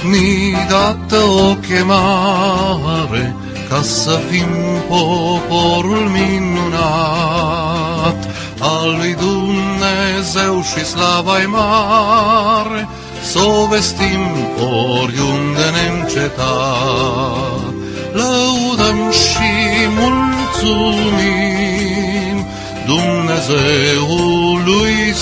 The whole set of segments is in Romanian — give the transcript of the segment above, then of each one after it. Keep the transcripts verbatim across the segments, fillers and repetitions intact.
ni dată o chemare ca să fim poporul minunat al lui Dumnezeu și slava-i mare, s-o vestim oriunde neîncetat. Lăudăm și mulțumim Dumnezeului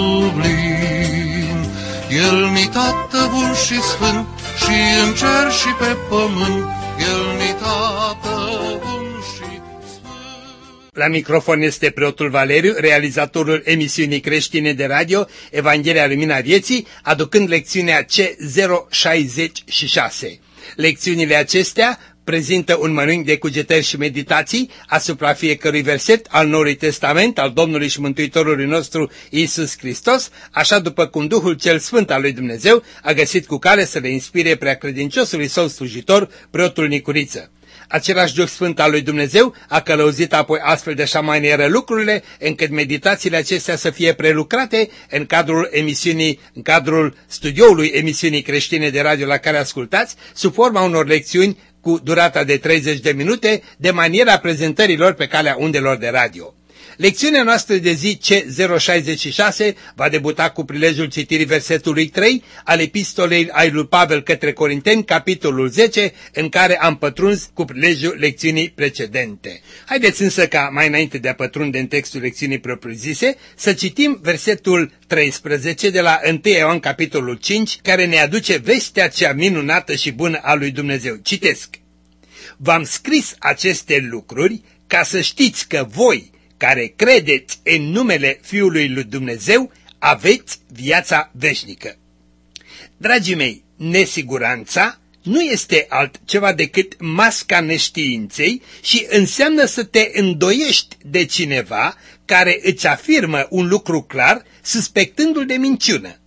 sublim. El-ni Tată bun și sfânt și în cer și pe pământ, El-ni Tată bun și sfânt. La microfon este preotul Valeriu, realizatorul emisiunii creștine de radio Evanghelia Lumina Vieții, aducând lecțiunea C zero șaizeci și șase. Lecțiunile acestea prezintă un mănânc de cugetări și meditații asupra fiecărui verset al Noului Testament al Domnului și Mântuitorului nostru Iisus Hristos, așa după cum Duhul cel Sfânt al lui Dumnezeu a găsit cu cale să le inspire preacredinciosului său slujitor, preotul Nicuriță. Același Duh Sfânt al lui Dumnezeu a călăuzit apoi astfel de așa manieră lucrurile, încât meditațiile acestea să fie prelucrate în cadrul emisiunii, în cadrul studioului emisiunii creștine de radio la care ascultați, sub forma unor lecțiuni cu durata de treizeci de minute, de maniera prezentărilor pe calea undelor de radio. Lecțiunea noastră de zi C zero șaizeci și șase va debuta cu prilejul citirii versetului trei al epistolei ai lui Pavel către Corinteni, capitolul zece, în care am pătruns cu prilejul lecțiunii precedente. Haideți însă ca, mai înainte de a pătrunde în textul lecțiunii propriu-zise, să citim versetul treisprezece de la întâi Ioan, capitolul cinci, care ne aduce vestea cea minunată și bună a lui Dumnezeu. Citesc: V-am scris aceste lucruri ca să știți că voi, care credeți în numele Fiului lui Dumnezeu, aveți viața veșnică. Dragii mei, nesiguranța nu este altceva decât masca neștiinței și înseamnă să te îndoiești de cineva care îți afirmă un lucru clar, suspectându-l de minciună.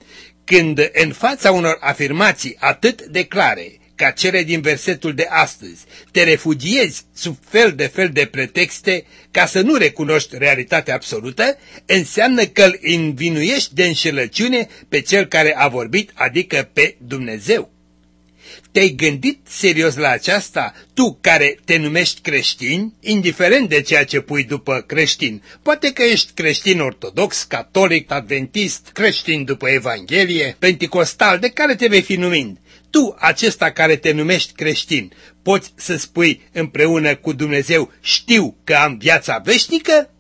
Când în fața unor afirmații atât de clare ca cele din versetul de astăzi, te refugiezi sub fel de fel de pretexte ca să nu recunoști realitatea absolută, înseamnă că îl învinuiești de înșelăciune pe cel care a vorbit, adică pe Dumnezeu. Te-ai gândit serios la aceasta, tu care te numești creștin, indiferent de ceea ce pui după creștin? Poate că ești creștin ortodox, catolic, adventist, creștin după Evanghelie, penticostal, de care te vei fi numind. Tu, acesta care te numești creștin, poți să spui împreună cu Dumnezeu: știu că am viața veșnică?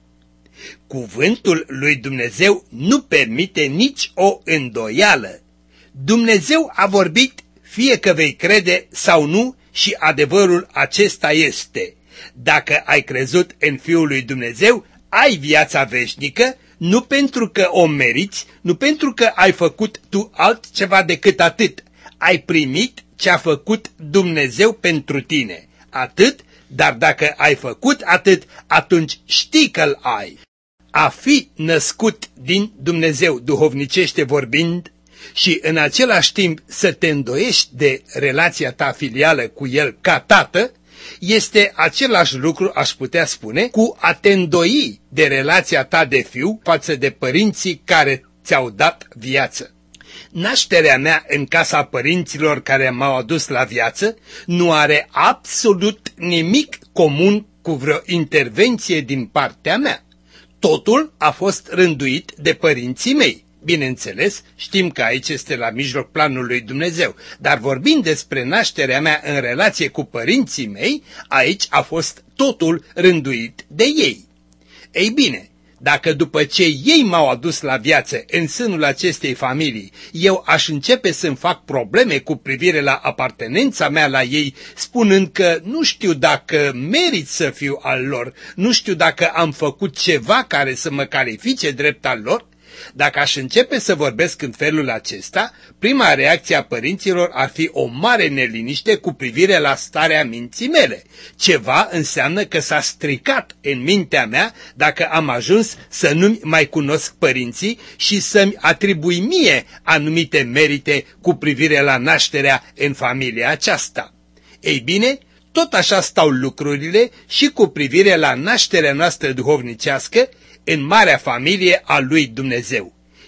Cuvântul lui Dumnezeu nu permite nici o îndoială. Dumnezeu a vorbit, fie că vei crede sau nu, și adevărul acesta este: dacă ai crezut în Fiul lui Dumnezeu, ai viața veșnică, nu pentru că o meriți, nu pentru că ai făcut tu altceva decât atât. Ai primit ce a făcut Dumnezeu pentru tine. Atât, dar dacă ai făcut atât, atunci știi că-l ai. A fi născut din Dumnezeu, duhovnicește vorbind, și în același timp să te îndoiești de relația ta filială cu El ca tată, este același lucru, aș putea spune, cu a te îndoi de relația ta de fiu față de părinții care ți-au dat viață. Nașterea mea în casa părinților care m-au adus la viață nu are absolut nimic comun cu vreo intervenție din partea mea. Totul a fost rânduit de părinții mei. Bineînțeles, știm că aici este la mijloc planul lui Dumnezeu, dar vorbind despre nașterea mea în relație cu părinții mei, aici a fost totul rânduit de ei. Ei bine, dacă după ce ei m-au adus la viață în sânul acestei familii, eu aș începe să-mi fac probleme cu privire la apartenența mea la ei, spunând că nu știu dacă merit să fiu al lor, nu știu dacă am făcut ceva care să mă califice drept al lor, dacă aș începe să vorbesc în felul acesta, prima reacție a părinților ar fi o mare neliniște cu privire la starea minții mele. Ceva înseamnă că s-a stricat în mintea mea dacă am ajuns să nu-mi mai cunosc părinții și să-mi atribui mie anumite merite cu privire la nașterea în familia aceasta. Ei bine, tot așa stau lucrurile și cu privire la nașterea noastră duhovnicească în marea familie a lui Dumnezeu.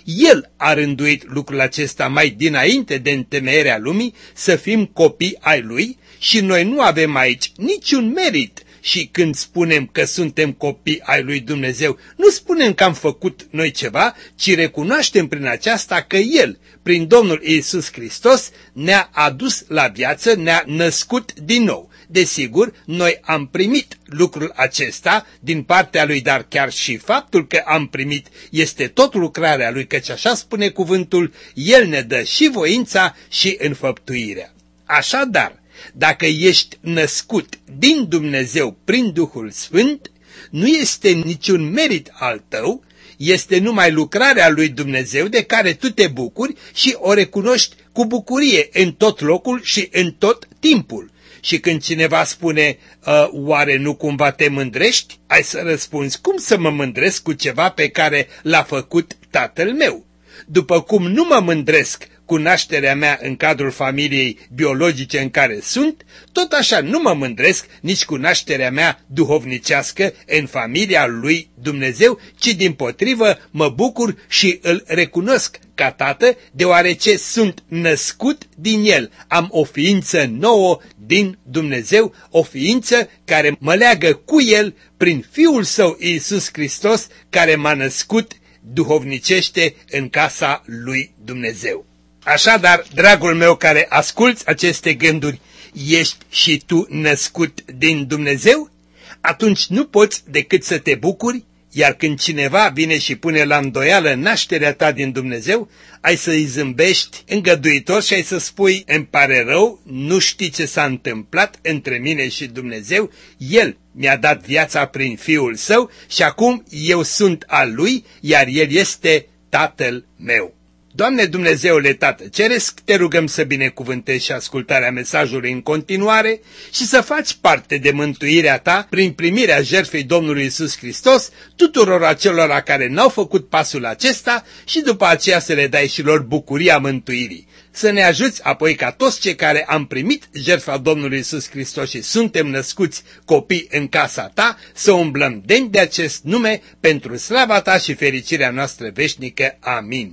El a rânduit lucrul acesta mai dinainte de întemeierea lumii, să fim copii ai Lui și noi nu avem aici niciun merit. Și când spunem că suntem copii ai lui Dumnezeu, nu spunem că am făcut noi ceva, ci recunoaștem prin aceasta că El, prin Domnul Iisus Hristos, ne-a adus la viață, ne-a născut din nou. Desigur, noi am primit lucrul acesta din partea Lui, dar chiar și faptul că am primit este tot lucrarea Lui, căci așa spune cuvântul, El ne dă și voința și înfăptuirea. Așadar, dacă ești născut din Dumnezeu prin Duhul Sfânt, nu este niciun merit al tău, este numai lucrarea lui Dumnezeu de care tu te bucuri și o recunoști cu bucurie în tot locul și în tot timpul. Și când cineva spune, oare nu cumva te mândrești? Ai să răspunzi, cum să mă mândresc cu ceva pe care l-a făcut Tatăl meu? După cum nu mă mândresc cu nașterea mea în cadrul familiei biologice în care sunt, tot așa nu mă mândresc nici cu nașterea mea duhovnicească în familia lui Dumnezeu, ci dimpotrivă mă bucur și îl recunosc ca tată, deoarece sunt născut din el. Am o ființă nouă din Dumnezeu, o ființă care mă leagă cu el prin Fiul Său Iisus Hristos, care m-a născut duhovnicește în casa lui Dumnezeu. Așadar, dragul meu care asculți aceste gânduri, ești și tu născut din Dumnezeu? Atunci nu poți decât să te bucuri, iar când cineva vine și pune la îndoială nașterea ta din Dumnezeu, ai să-i zâmbești îngăduitor și ai să spui, îmi pare rău, nu știi ce s-a întâmplat între mine și Dumnezeu, El mi-a dat viața prin Fiul Său și acum eu sunt al Lui, iar El este Tatăl meu. Doamne Dumnezeule Tată Ceresc, te rugăm să binecuvântezi și ascultarea mesajului în continuare și să faci parte de mântuirea ta prin primirea jertfei Domnului Iisus Hristos tuturor acelora care n-au făcut pasul acesta și după aceea să le dai și lor bucuria mântuirii. Să ne ajuți apoi ca toți cei care am primit jertfa Domnului Iisus Hristos și suntem născuți copii în casa ta, să umblăm demn de acest nume pentru slava ta și fericirea noastră veșnică. Amin.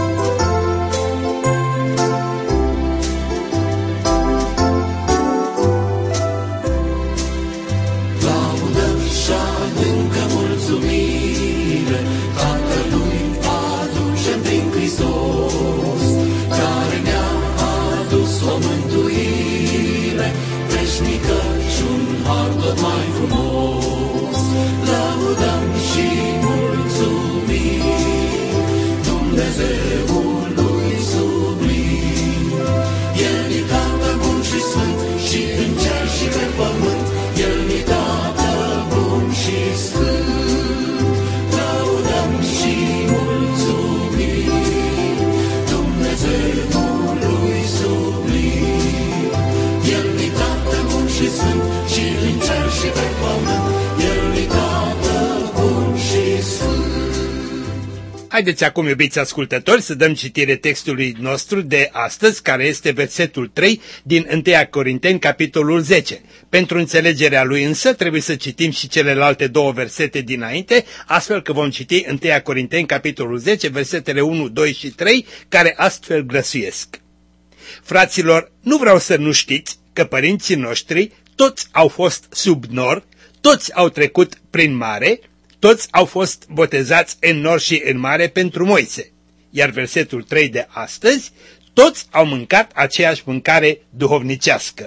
Haideți acum, iubiți ascultători, să dăm citire textului nostru de astăzi, care este versetul trei din întâi Corinteni, capitolul zece. Pentru înțelegerea lui însă trebuie să citim și celelalte două versete dinainte, astfel că vom citi întâi Corinteni, capitolul zece, versetele unu, doi și trei, care astfel grăsuiesc. Fraților, nu vreau să nu știți că părinții noștri toți au fost sub nor, toți au trecut prin mare, toți au fost botezați în nor și în mare pentru Moise. Iar versetul trei de astăzi, toți au mâncat aceeași mâncare duhovnicească.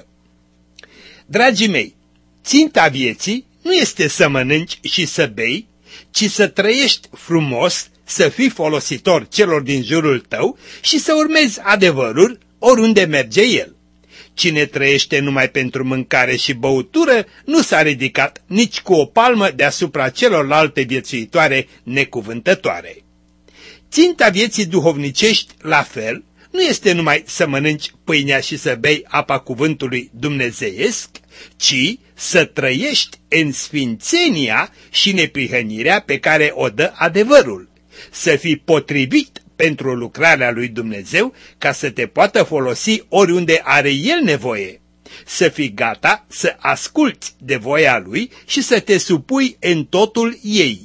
Dragii mei, ținta vieții nu este să mănânci și să bei, ci să trăiești frumos, să fii folositor celor din jurul tău și să urmezi adevărul oriunde merge el. Cine trăiește numai pentru mâncare și băutură nu s-a ridicat nici cu o palmă deasupra celorlalte viețuitoare necuvântătoare. Ținta vieții duhovnicești, la fel, nu este numai să mănânci pâinea și să bei apa cuvântului dumnezeiesc, ci să trăiești în sfințenia și neprihănirea pe care o dă adevărul, să fii potrivit pentru lucrarea lui Dumnezeu, ca să te poată folosi oriunde are El nevoie, să fii gata să asculți de voia Lui și să te supui în totul ei,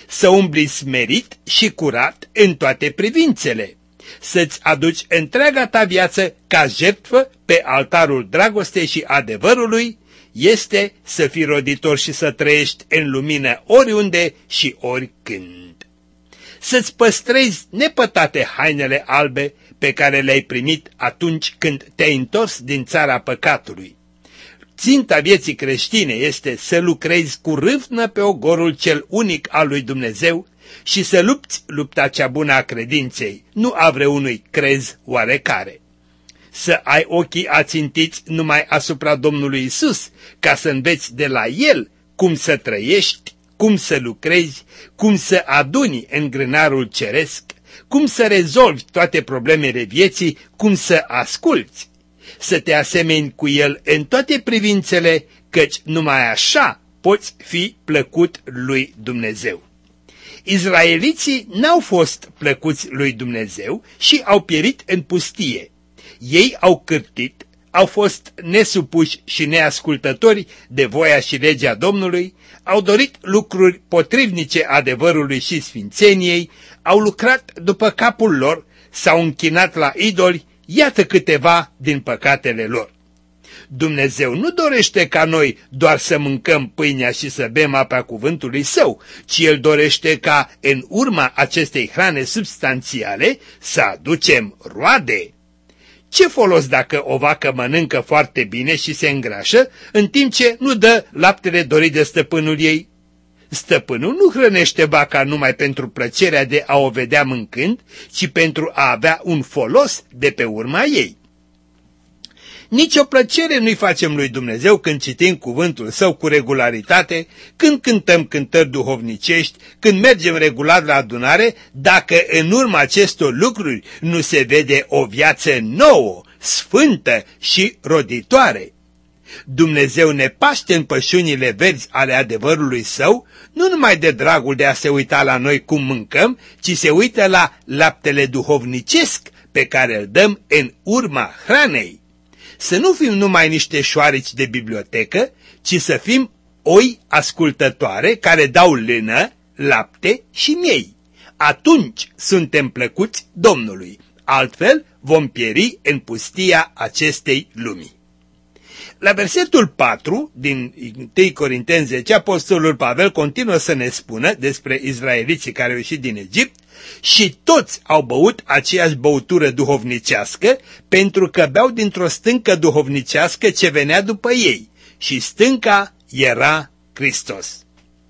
să umbli smerit și curat în toate privințele, să-ți aduci întreaga ta viață ca jertfă pe altarul dragostei și adevărului, este să fii roditor și să trăiești în lumină oriunde și oricând. Să-ți păstrezi nepătate hainele albe pe care le-ai primit atunci când te-ai întors din țara păcatului. Ținta vieții creștine este să lucrezi cu râvnă pe ogorul cel unic al lui Dumnezeu și să lupți lupta cea bună a credinței, nu a vreunui crez oarecare. Să ai ochii ațintiți numai asupra Domnului Isus, ca să înveți de la El cum să trăiești, cum să lucrezi, cum să aduni în grânarul ceresc, cum să rezolvi toate problemele vieții, cum să asculți. Să te asemeni cu El în toate privințele, căci numai așa poți fi plăcut lui Dumnezeu. Izraeliții n-au fost plăcuți lui Dumnezeu și au pierit în pustie. Ei au cârtit, au fost nesupuși și neascultători de voia și legea Domnului, au dorit lucruri potrivnice adevărului și sfințeniei, au lucrat după capul lor, s-au închinat la idoli, iată câteva din păcatele lor. Dumnezeu nu dorește ca noi doar să mâncăm pâinea și să bem apa cuvântului Său, ci El dorește ca în urma acestei hrane substanțiale să aducem roade. Ce folos dacă o vacă mănâncă foarte bine și se îngrașă, în timp ce nu dă laptele dorit de stăpânul ei? Stăpânul nu hrănește vaca numai pentru plăcerea de a o vedea mâncând, ci pentru a avea un folos de pe urma ei. Nici o plăcere nu-i facem lui Dumnezeu când citim cuvântul Său cu regularitate, când cântăm cântări duhovnicești, când mergem regulat la adunare, dacă în urma acestor lucruri nu se vede o viață nouă, sfântă și roditoare. Dumnezeu ne paște în pășunile verzi ale adevărului Său, nu numai de dragul de a se uita la noi cum mâncăm, ci se uită la laptele duhovnicesc pe care îl dăm în urma hranei. Să nu fim numai niște șoareci de bibliotecă, ci să fim oi ascultătoare care dau lână, lapte și miei. Atunci suntem plăcuți Domnului, altfel vom pieri în pustia acestei lumi. La versetul patru din întâi Corinteni zece, apostolul Pavel continuă să ne spună despre izraeliții care au ieșit din Egipt: și toți au băut aceeași băutură duhovnicească, pentru că beau dintr-o stâncă duhovnicească ce venea după ei, și stânca era Hristos.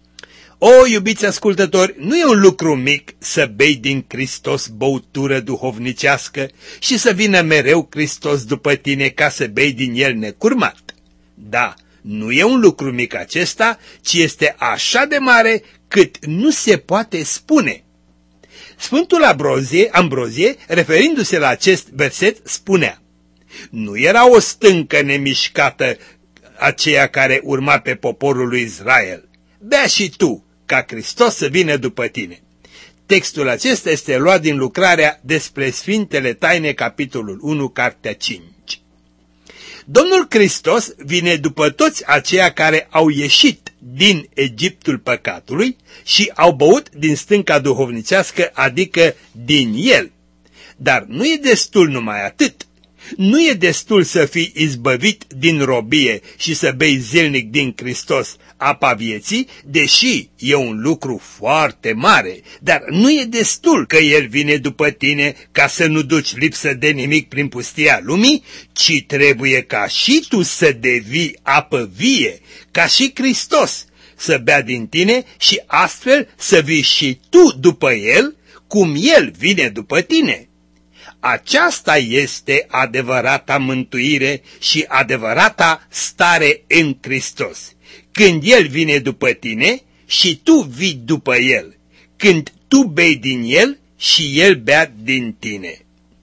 O, iubiți ascultători, nu e un lucru mic să bei din Hristos băutură duhovnicească și să vină mereu Hristos după tine ca să bei din el necurmat. Da, nu e un lucru mic acesta, ci este așa de mare cât nu se poate spune. Sfântul Ambrozie, Ambrozie, referindu-se la acest verset, spunea: nu era o stâncă nemișcată aceea care urma pe poporul lui Israel. Bea și tu, ca Hristos să vină după tine. Textul acesta este luat din lucrarea Despre Sfintele Taine, capitolul unu, cartea cinci. Domnul Hristos vine după toți aceia care au ieșit din Egiptul păcatului și au băut din stânca duhovnicească, adică din el. Dar nu e destul numai atât. Nu e destul să fii izbăvit din robie și să bei zilnic din Hristos apa vieții, deși e un lucru foarte mare, dar nu e destul că El vine după tine ca să nu duci lipsă de nimic prin pustia lumii, ci trebuie ca și tu să devii apă vie, ca și Hristos să bea din tine și astfel să vii și tu după El, cum El vine după tine. Aceasta este adevărata mântuire și adevărata stare în Hristos. Când El vine după tine și tu vii după El. Când tu bei din El și El bea din tine.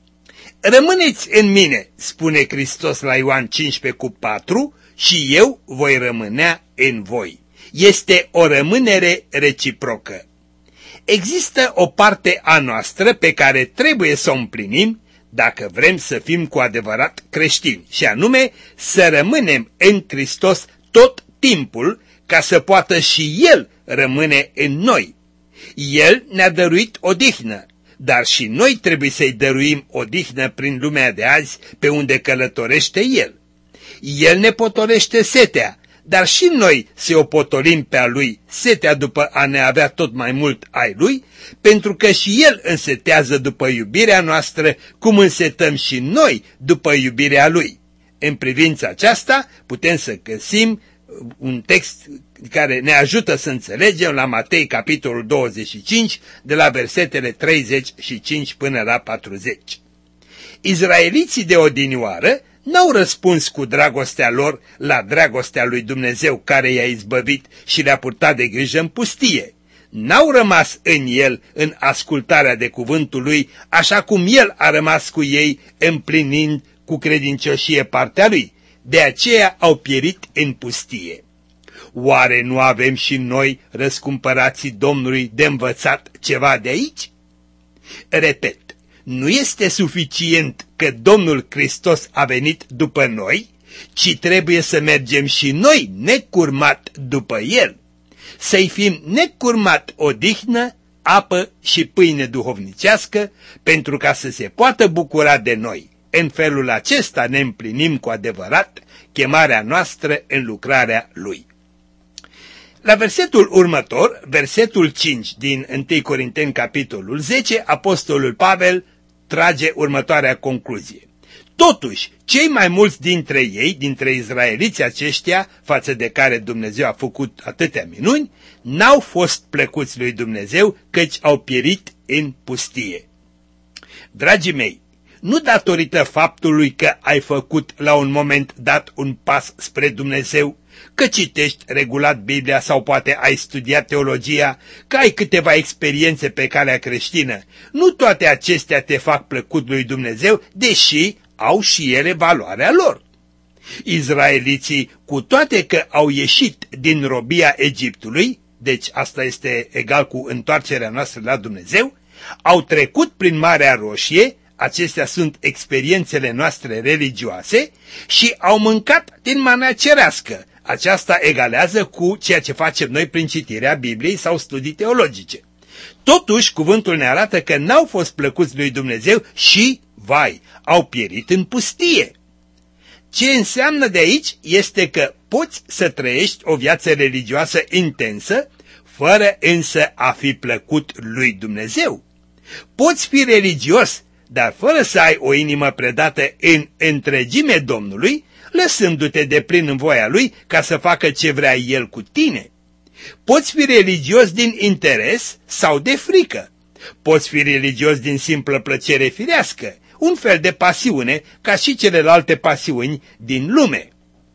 Rămâneți în mine, spune Hristos la Ioan cincisprezece cu patru, și eu voi rămânea în voi. Este o rămânere reciprocă. Există o parte a noastră pe care trebuie să o împlinim dacă vrem să fim cu adevărat creștini, și anume să rămânem în Hristos tot timpul ca să poată și El rămâne în noi. El ne-a dăruit odihnă, dar și noi trebuie să-i dăruim odihnă prin lumea de azi pe unde călătorește El. El ne potolește setea, dar și noi să o potolim pe a Lui setea după a ne avea tot mai mult ai Lui, pentru că și El însetează după iubirea noastră, cum însetăm și noi după iubirea Lui. În privința aceasta putem să găsim un text care ne ajută să înțelegem la Matei, capitolul douăzeci și cinci, de la versetele treizeci și cinci până la patruzeci. Izraeliții de odinioară n-au răspuns cu dragostea lor la dragostea lui Dumnezeu care i-a izbăvit și le-a purtat de grijă în pustie. N-au rămas în El în ascultarea de cuvântul Lui, așa cum El a rămas cu ei împlinind cu credincioșie partea Lui. De aceea au pierit în pustie. Oare nu avem și noi, răscumpărații Domnului, de învățat ceva de aici? Repet, nu este suficient că Domnul Hristos a venit după noi, ci trebuie să mergem și noi necurmat după El, să-i fim necurmat odihnă, apă și pâine duhovnicească, pentru ca să se poată bucura de noi. În felul acesta ne împlinim cu adevărat chemarea noastră în lucrarea Lui. La versetul următor, versetul cinci din întâi Corinteni, capitolul zece, apostolul Pavel trage următoarea concluzie. Totuși, cei mai mulți dintre ei, dintre izraeliții aceștia, față de care Dumnezeu a făcut atâtea minuni, n-au fost plăcuți lui Dumnezeu, căci au pierit în pustie. Dragii mei, nu datorită faptului că ai făcut la un moment dat un pas spre Dumnezeu, că citești regulat Biblia sau poate ai studiat teologia, că ai câteva experiențe pe calea creștină. Nu toate acestea te fac plăcut lui Dumnezeu, deși au și ele valoarea lor. Izraeliții, cu toate că au ieșit din robia Egiptului, deci asta este egal cu întoarcerea noastră la Dumnezeu, au trecut prin Marea Roșie, acestea sunt experiențele noastre religioase, și au mâncat din mana cerească. Aceasta egalează cu ceea ce facem noi prin citirea Bibliei sau studii teologice. Totuși, cuvântul ne arată că n-au fost plăcuți lui Dumnezeu și, vai, au pierit în pustie. Ce înseamnă de aici este că poți să trăiești o viață religioasă intensă, fără însă a fi plăcut lui Dumnezeu. Poți fi religios, dar fără să ai o inimă predată în întregime Domnului, lăsându-te de plin în voia Lui ca să facă ce vrea El cu tine. Poți fi religios din interes sau de frică. Poți fi religios din simplă plăcere firească, un fel de pasiune ca și celelalte pasiuni din lume.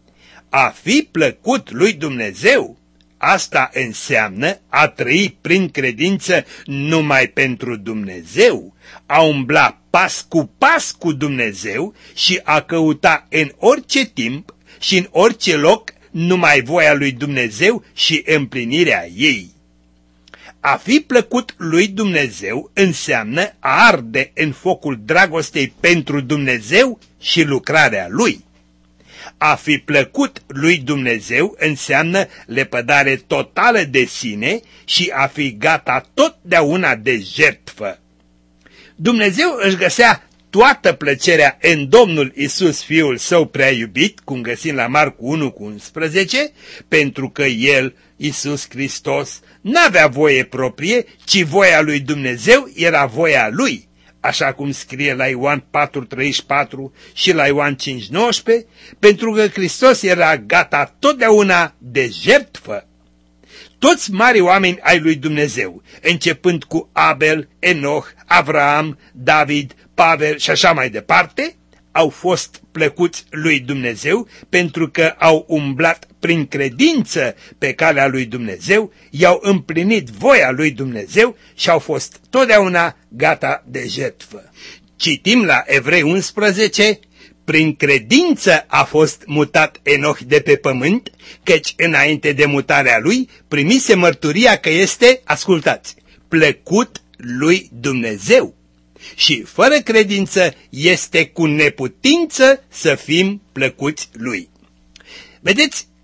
A fi plăcut lui Dumnezeu, asta înseamnă a trăi prin credință numai pentru Dumnezeu, a umbla pas cu pas cu Dumnezeu și a căuta în orice timp și în orice loc numai voia lui Dumnezeu și împlinirea ei. A fi plăcut lui Dumnezeu înseamnă a arde în focul dragostei pentru Dumnezeu și lucrarea Lui. A fi plăcut lui Dumnezeu înseamnă lepădare totală de sine și a fi gata totdeauna de jertfă. Dumnezeu își găsea toată plăcerea în Domnul Iisus, Fiul Său prea iubit, cum găsim la Marcu unu cu unsprezece, pentru că El, Iisus Hristos, n-avea voie proprie, ci voia lui Dumnezeu era voia Lui, așa cum scrie la Ioan patru treizeci și patru și la Ioan cinci nouăsprezece, pentru că Hristos era gata totdeauna de jertfă. Toți mari oameni ai lui Dumnezeu, începând cu Abel, Enoch, Avraam, David, Pavel și așa mai departe, au fost plăcuți lui Dumnezeu pentru că au umblat prin credință pe calea lui Dumnezeu, i-au împlinit voia lui Dumnezeu și au fost totdeauna gata de jertfă. Citim la Evrei unsprezece, prin credință a fost mutat Enoch de pe pământ, căci înainte de mutarea lui primise mărturia că este, ascultați, plăcut lui Dumnezeu. Și fără credință este cu neputință să fim plăcuți lui. Vedeți,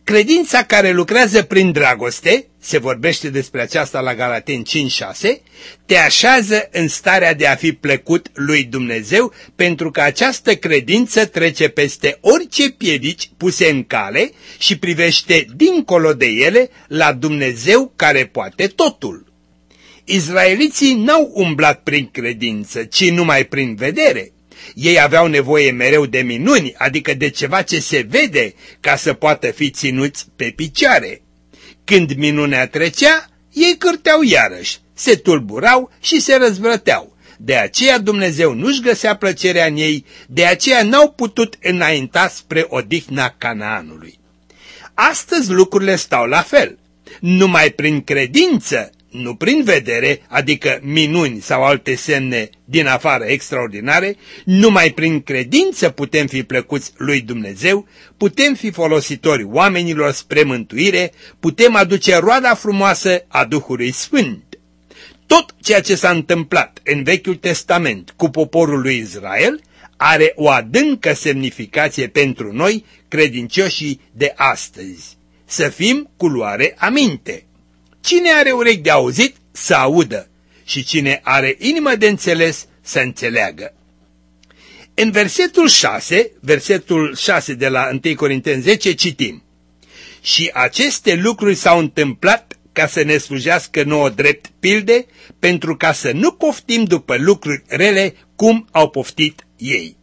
Credința care lucrează prin dragoste, se vorbește despre aceasta la Galateni cinci șase, te așează în starea de a fi plăcut lui Dumnezeu, pentru că această credință trece peste orice piedici puse în cale și privește dincolo de ele la Dumnezeu care poate totul. Izraeliții n-au umblat prin credință, ci numai prin vedere. Ei aveau nevoie mereu de minuni, adică de ceva ce se vede, ca să poată fi ținuți pe picioare. Când minunea trecea, ei cârteau iarăși, se tulburau și se răzvrăteau. De aceea Dumnezeu nu-și găsea plăcerea în ei, de aceea n-au putut înainta spre odihna Canaanului. Astăzi lucrurile stau la fel. Numai prin credință, nu prin vedere, adică minuni sau alte semne din afară extraordinare, numai prin credință putem fi plăcuți lui Dumnezeu, putem fi folositori oamenilor spre mântuire, putem aduce roada frumoasă a Duhului Sfânt. Tot ceea ce s-a întâmplat în Vechiul Testament cu poporul lui Israel are o adâncă semnificație pentru noi, credincioșii de astăzi. Să fim cu luare aminte. Cine are urechi de auzit, să audă, și cine are inimă de înțeles, să înțeleagă. În versetul șase, versetul șase de la întâi Corinteni zece, citim: Și aceste lucruri s-au întâmplat ca să ne slujească nouă drept pilde, pentru ca să nu poftim după lucruri rele cum au poftit ei.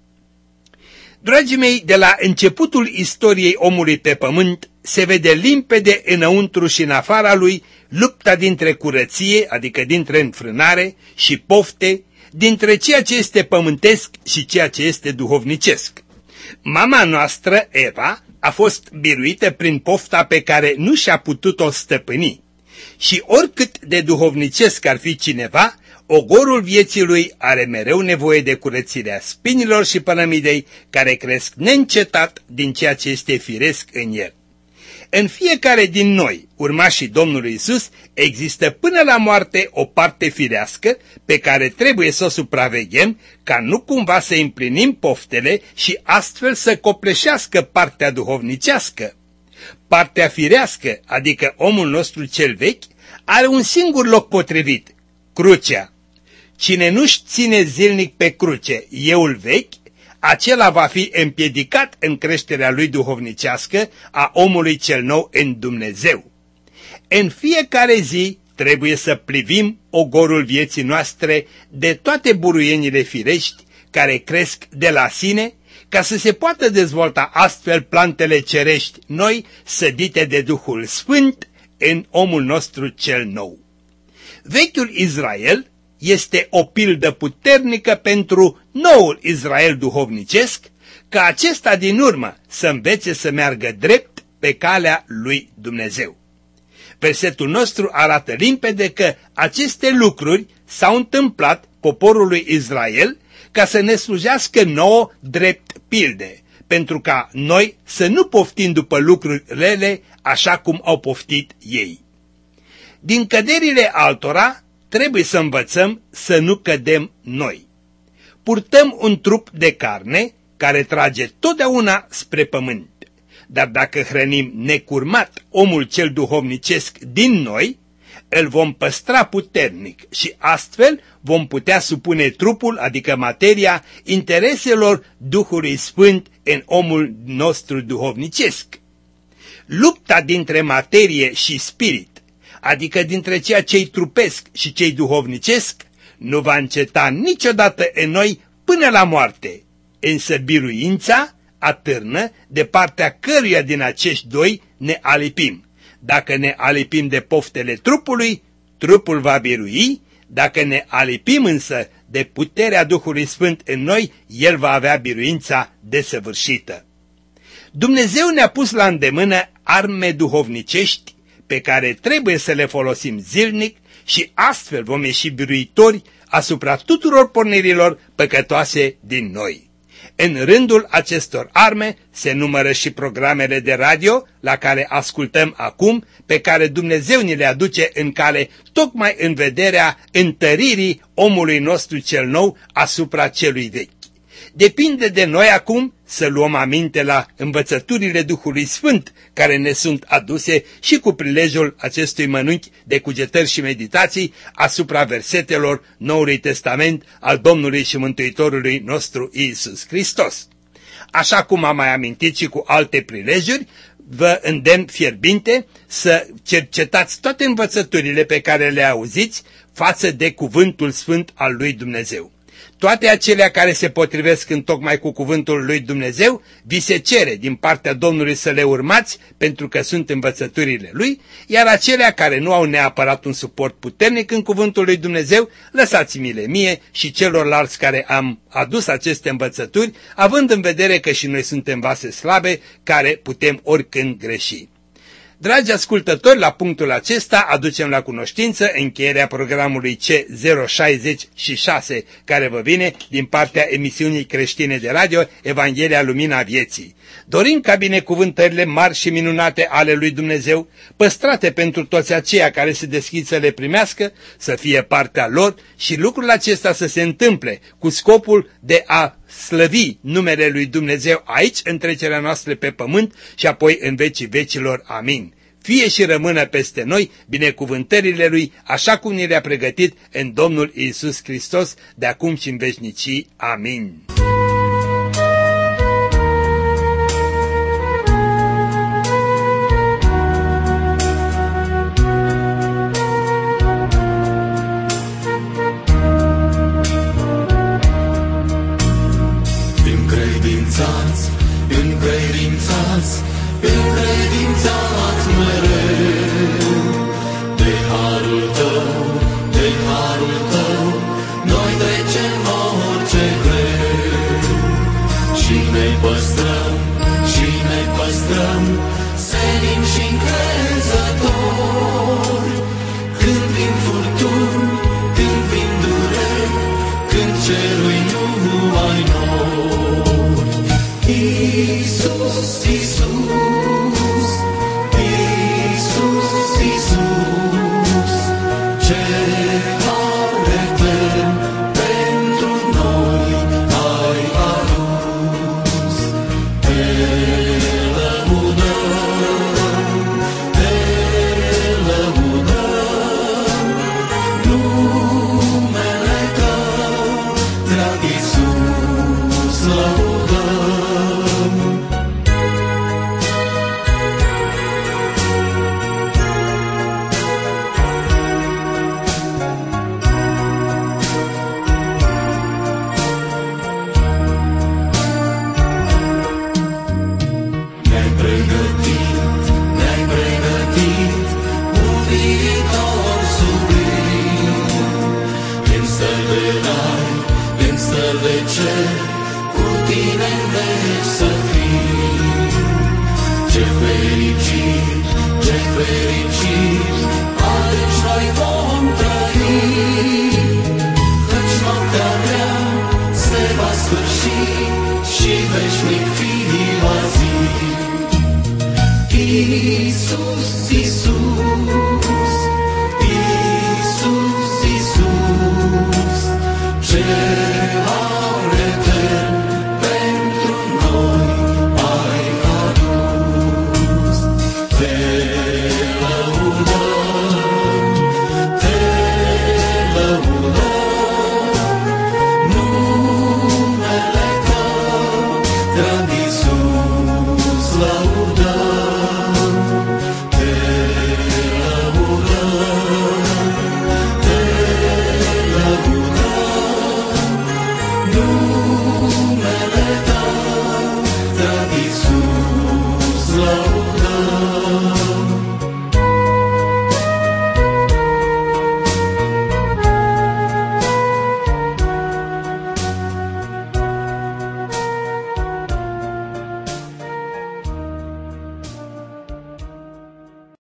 Dragii mei, de la începutul istoriei omului pe pământ, se vede limpede înăuntru și în afara lui lupta dintre curăție, adică dintre înfrânare și pofte, dintre ceea ce este pământesc și ceea ce este duhovnicesc. Mama noastră, Eva, a fost biruită prin pofta pe care nu și-a putut-o stăpâni. Și oricât de duhovnicesc ar fi cineva, ogorul vieții lui are mereu nevoie de curățirea spinilor și pălămidei care cresc neîncetat din ceea ce este firesc în el. În fiecare din noi, urmașii Domnului Isus, există până la moarte o parte firească pe care trebuie să o supraveghem ca nu cumva să împlinim poftele și astfel să copleșească partea duhovnicească. Partea firească, adică omul nostru cel vechi, are un singur loc potrivit, crucea. Cine nu-și ține zilnic pe cruce euul vechi, acela va fi împiedicat în creșterea lui duhovnicească a omului cel nou în Dumnezeu. În fiecare zi trebuie să privim ogorul vieții noastre de toate buruienile firești care cresc de la sine, ca să se poată dezvolta astfel plantele cerești noi sădite de Duhul Sfânt în omul nostru cel nou. Vechiul Israel este o pildă puternică pentru noul Israel duhovnicesc, ca acesta din urmă să învețe să meargă drept pe calea lui Dumnezeu. Versetul nostru arată limpede că aceste lucruri s-au întâmplat poporului Israel ca să ne slujească nouă drept pilde, pentru ca noi să nu poftim după lucruri rele așa cum au poftit ei. Din căderile altora trebuie să învățăm să nu cădem noi. Purtăm un trup de carne care trage totdeauna spre pământ, dar dacă hrănim necurmat omul cel duhovnicesc din noi, îl vom păstra puternic și astfel vom putea supune trupul, adică materia, intereselor Duhului Sfânt în omul nostru duhovnicesc. Lupta dintre materie și spirit, adică dintre ceea ce-i trupesc și ce-i duhovnicesc, nu va înceta niciodată în noi până la moarte, însă biruința atârnă de partea căruia din acești doi ne alipim. Dacă ne alipim de poftele trupului, trupul va birui, dacă ne alipim însă de puterea Duhului Sfânt în noi, el va avea biruința desăvârșită. Dumnezeu ne-a pus la îndemână arme duhovnicești pe care trebuie să le folosim zilnic și astfel vom ieși biruitori asupra tuturor pornirilor păcătoase din noi. În rândul acestor arme se numără și programele de radio la care ascultăm acum, pe care Dumnezeu ni le aduce în cale tocmai în vederea întăririi omului nostru cel nou asupra celui vechi. Depinde de noi acum să luăm aminte la învățăturile Duhului Sfânt care ne sunt aduse și cu prilejul acestui mănânchi de cugetări și meditații asupra versetelor Noului Testament al Domnului și Mântuitorului nostru Iisus Hristos. Așa cum am mai amintit și cu alte prilejuri, vă îndemn fierbinte să cercetați toate învățăturile pe care le auziți față de cuvântul sfânt al lui Dumnezeu. Toate acelea care se potrivesc întocmai cu cuvântul lui Dumnezeu, vi se cere din partea Domnului să le urmați pentru că sunt învățăturile lui, iar acelea care nu au neapărat un suport puternic în cuvântul lui Dumnezeu, lăsați-mi-le mie și celorlalți care am adus aceste învățături, având în vedere că și noi suntem vase slabe care putem oricând greși. Dragi ascultători, la punctul acesta aducem la cunoștință încheierea programului C zero șaizeci și șase, care vă vine din partea emisiunii creștine de radio Evanghelia Lumina Vieții. Dorim ca binecuvântările mari și minunate ale lui Dumnezeu, păstrate pentru toți aceia care se deschid să le primească, să fie partea lor și lucrul acesta să se întâmple cu scopul de a slăvi numele lui Dumnezeu aici în trecerea noastră pe pământ și apoi în vecii vecilor. Amin. Fie și rămână peste noi binecuvântările lui, așa cum ni le-a pregătit în Domnul Iisus Hristos, de acum și în veșnicii. Amin. Încredințați, încredințați, încredințați mereu de harul tău, de harul tău, noi trecem orice greu și ne păstrăm, și ne păstrăm, senin și încrezători. Când vin furtuni, când vin dureri, când cerul nu mai nori. Iisus, Iisus, Iisus, Iisus, ce har etern pentru noi ai adus. Te lăudăm, te lăudăm, numele tău, drag Iisus, lăudăm. Cu tine vei să fii. Ce fericit, ce fericit